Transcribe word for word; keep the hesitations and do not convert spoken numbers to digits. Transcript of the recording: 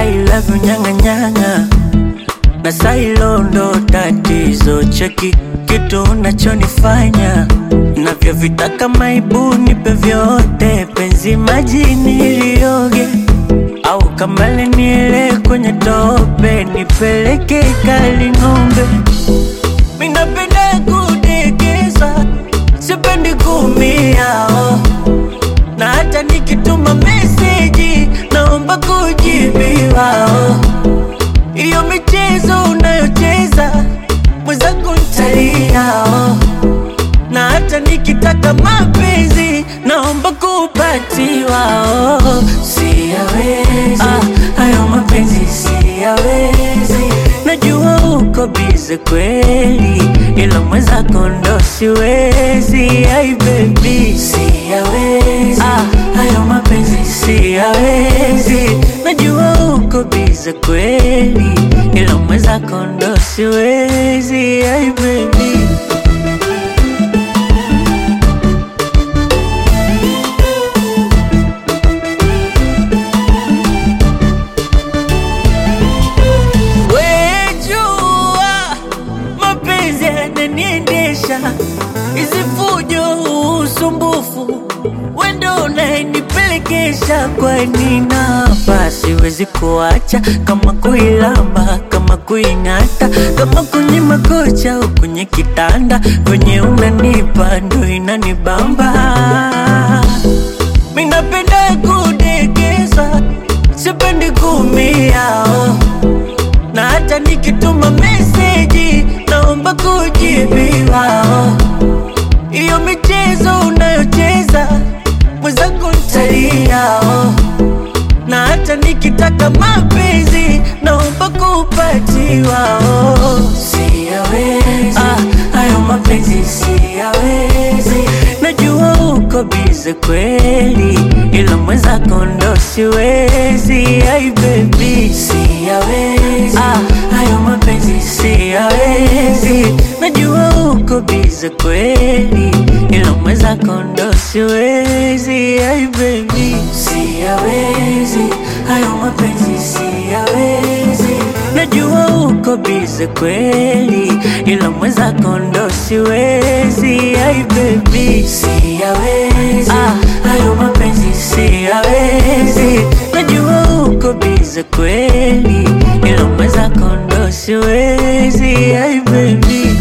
I love you nyanga nyanga, na sailo ndo tatizo. Cheki kitu unachonifanya, navyovitaka maibu nipe vyote. Penzi majini lioge, au kamale niele kwenye tope. Nipeleke kali ng'ombe, minapenda kudekeza, sipendi kumia oh. Na hata nikituma meseji naomba kujibiwa oh. Iyo michezo unayocheza mwenzangu ntalia oh. Na hata nikitaka mapenzi naomba kupatiwa oh. Siyawezi ah, hayo mapenzi siyawezi. Najua uko bize kweli, ila mwenzako ndo siwezi. Ay baby siyawezi ah, hayo mapenzi siyawezi. Najua uko bize kweli, ila mwenzako ndo siwezi. Ay baby hizi fujo usumbufu, wendo unayenipelekesha. Kwani napa siwezi kuacha, kama kuilamba, kama kuing'ata, kama kwenye makocha au kwenye kitanda. Kwenye unanipa ndo inanibamba, minapenda kudekeza, sipendi kumia oh. Na hata nikituma meseji naomba kujibiwa oh. Iyo michezo unayocheza mwenzangu ntalia oh. Na hata nikitaka mapenzi naomba kupatiwa oh. Siyawezi ah, hayo mapenzi siyawezi. Najua uko bize kweli, ila mwenzako ndo siwezi. Ay baby siyawezi ah, hayo mapenzi siyawezi. Najua uko bize kweli, ila mwenzako ndo siwezi. Ay baby siyawezi, hayo mapenzi siyawezi. Najua uko bize kweli, ila mwenzako ndo siwezi. Ay baby siyawezi ah, hayo mapenzi siyawezi. Najua uko bize kweli, ila mwenzako ndo siwezi. Ay baby